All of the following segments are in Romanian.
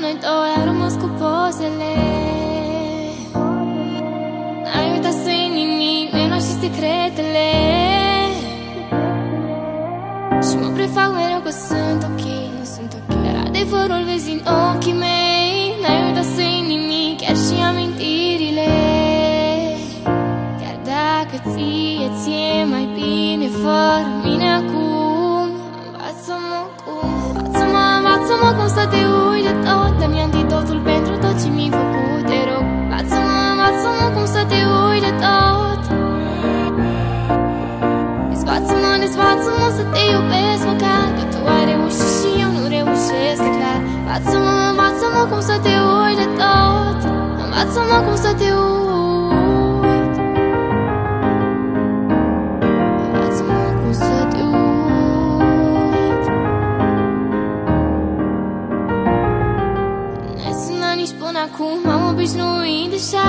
noi doi am rămas cu pozele. N-ai uitat să-i nimic, mi-ai și secretele. Și mă prefac mereu că sunt ok, sunt ok. Dar adevărul vezi în ochii mei. N-ai uitat să-i nimic, chiar și amintirile. Chiar dacă ție mai bine fără mine acum. Învață-mă cum, învață-mă cum să te uiți de tot. Dă-mi antidotul pentru tot ce mi-ai făcut, te rog. Învață-mă cum să te uiți de tot. Dezvață-mă să te iubesc măcar, că tu ai reușit și eu nu reușesc, e clar. Învață-mă cum să te uiți de tot. Învață-mă cum să te uiți. Învață-mă cum să te uiți. N-ai sunat nici până acum, m-am obișnuit deja.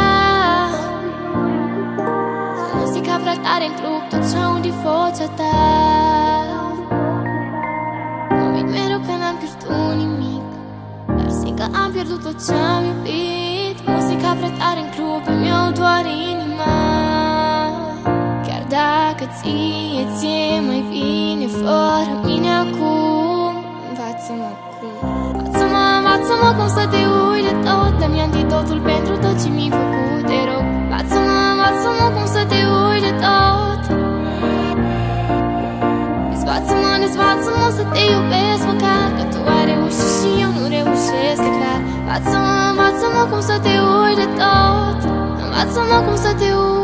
Muzica prea tare în club, tot ce-aud e vocea ta. Mă uit mereu că n-am pierdut nimic, dar zic că am pierdut tot ce-am iubit. Muzica prea tare în club, îmi iau doar inima. Chiar dacă ție mai bine fără mine acum. Învață-mă cum, învață-mă cum să te uiți de tot. Dă-mi antidotul pentru tot ce mi-ai făcut, te rog. Învață-mă cum să te uiți de tot. Dezvață-mă să te iubesc măcar, că tu ai reușit și eu nu reușesc, e clar. Învață-mă cum să te uiți de tot. Învață-mă cum să te uiți.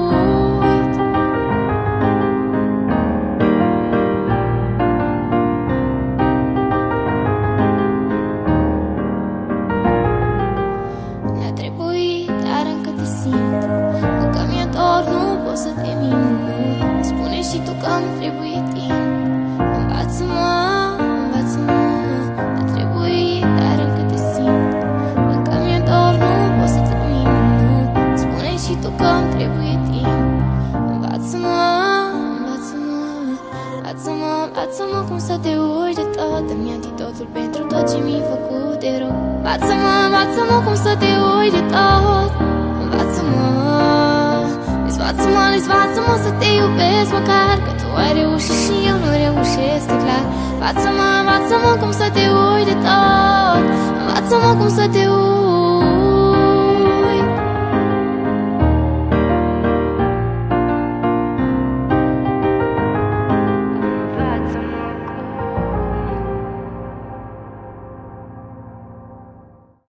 Ne-a trebuit, dar încă te simt. Încă mi-e dor, nu pot să te mint. Îmi spune și tu că îmi trebuie timp. Învață-mă, ne-a trebuit, dar încă te simt. Încă mi-e dor, nu pot să te mint. Îmi spune și tu că îmi trebuie timp. Învață-mă cum să te uiți de tot. Dă-mi antidotul pentru tot ce mi-ai făcut, te rog. Învață-mă cum să te uiți de tot. Învață-mă, dezvață-mă să te iubesc măcar, că tu ai reușit și eu nu reușesc, e clar. Învață-mă cum să te uiți de tot. Învață-mă cum să te uiți.